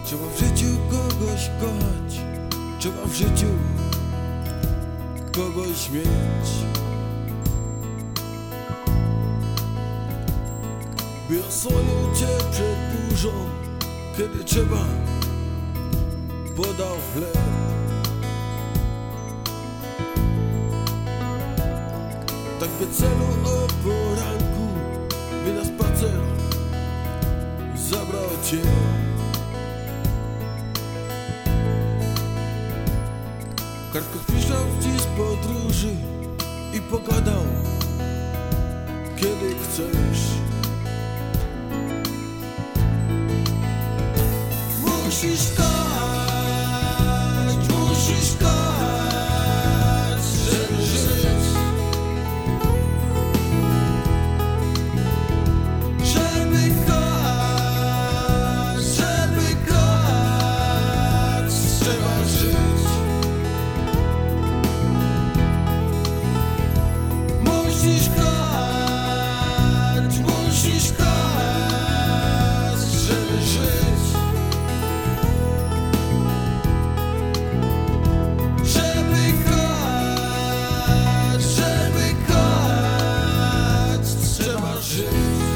Trzeba w życiu kogoś kochać, trzeba w życiu kogoś mieć, by osłonił cię przed burzą, kiedy trzeba podał chleb. Tak by celu o poranku, by na spacer zabrał cię. Kartkę wpisał ci z podróży i pogadał, kiedy chcesz. Musisz kochać, musisz kochać, żeby żyć, żeby kochać, trzeba żyć. Musisz kochać, żeby żyć, żeby kochać, trzeba żyć.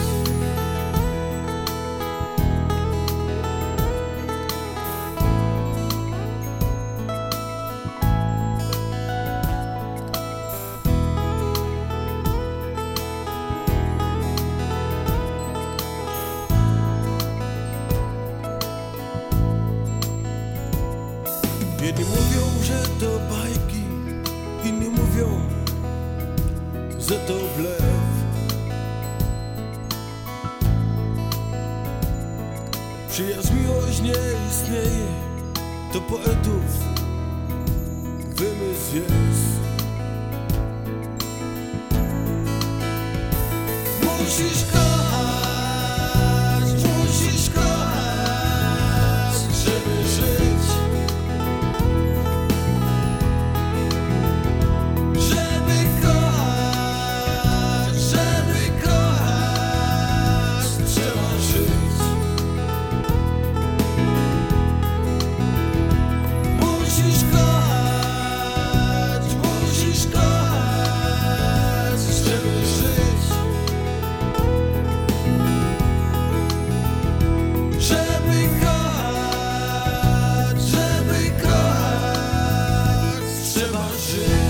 Jedni mówią, że to bajki, inni mówią, że to blef. Przyjaźń, miłość nie istnieje, to poetów wymysł jest. Musisz kochać, żeby żyć, żeby kochać, trzeba żyć. Musisz kochać, żeby żyć, żeby kochać, trzeba żyć.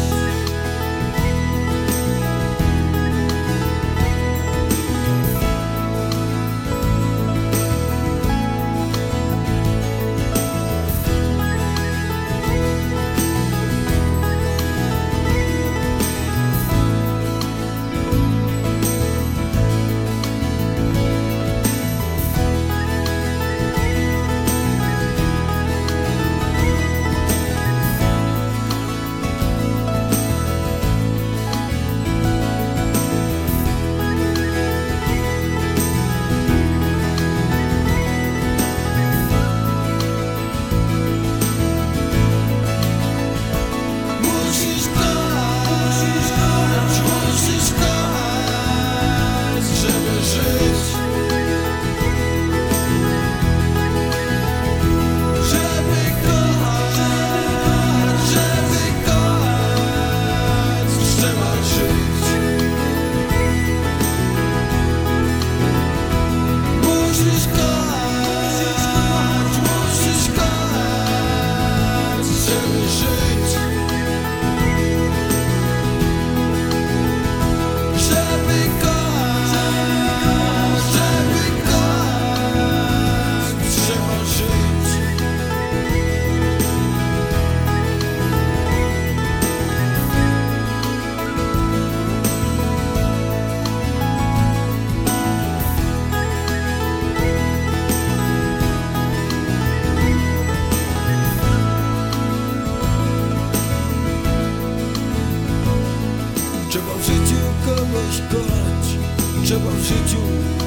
Trzeba w życiu kogoś kochać, trzeba w życiu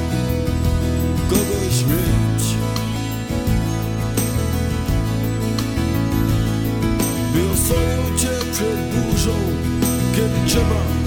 kogoś mieć, by osłonił cię przed burzą, kiedy trzeba